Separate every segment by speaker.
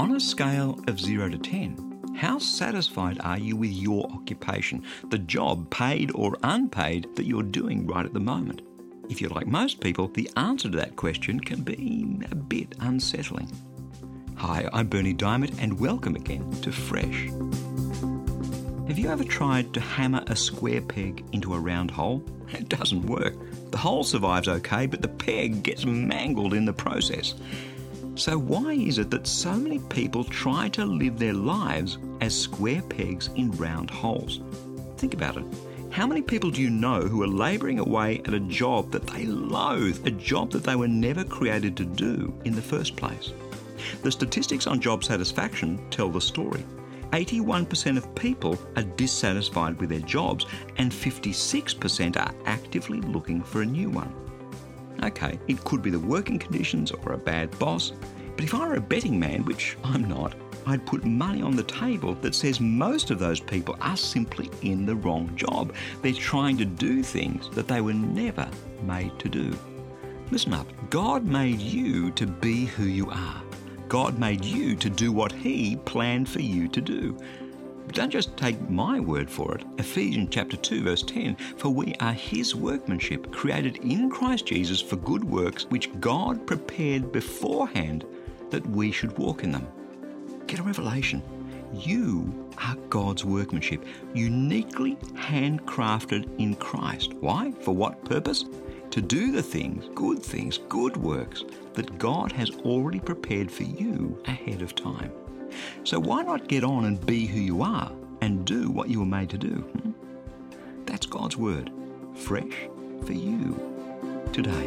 Speaker 1: On a scale of 0 to 10, how satisfied are you with your occupation, the job, paid or unpaid, that you're doing right at the moment? If you're like most people, the answer to that question can be a bit unsettling. Hi, I'm Berni Dymet, and welcome again to Fresh. Have you ever tried to hammer a square peg into a round hole? It doesn't work. The hole survives okay, but the peg gets mangled in the process. So why is it that so many people try to live their lives as square pegs in round holes? Think about it. How many people do you know who are labouring away at a job that they loathe, a job that they were never created to do in the first place? The statistics on job satisfaction tell the story. 81% of people are dissatisfied with their jobs, and 56% are actively looking for a new one. Okay, it could be the working conditions or a bad boss, but if I were a betting man, which I'm not, I'd put money on the table that says most of those people are simply in the wrong job. They're trying to do things that they were never made to do. Listen up. God made you to be who you are. God made you to do what He planned for you to do. But don't just take my word for it. Ephesians chapter 2 verse 10, for we are His workmanship, created in Christ Jesus for good works, which God prepared beforehand that we should walk in them. Get a revelation. You are God's workmanship, uniquely handcrafted in Christ. Why? For what purpose? To do the things, good works that God has already prepared for you ahead of time. So why not get on and be who you are and do what you were made to do? That's God's word, fresh for you today.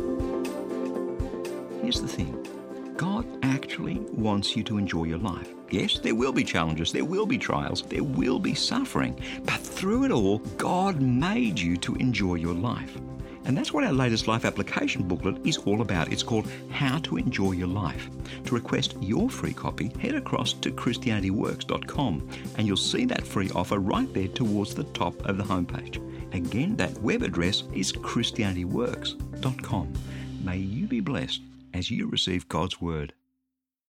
Speaker 1: Here's the thing. God actually wants you to enjoy your life. Yes, there will be challenges, there will be trials, there will be suffering, but through it all, God made you to enjoy your life. And that's what our latest life application booklet is all about. It's called How to Enjoy Your Life. To request your free copy, head across to ChristianityWorks.com and you'll see that free offer right there towards the top of the homepage. Again, that web address is ChristianityWorks.com. May you be blessed as you receive God's Word.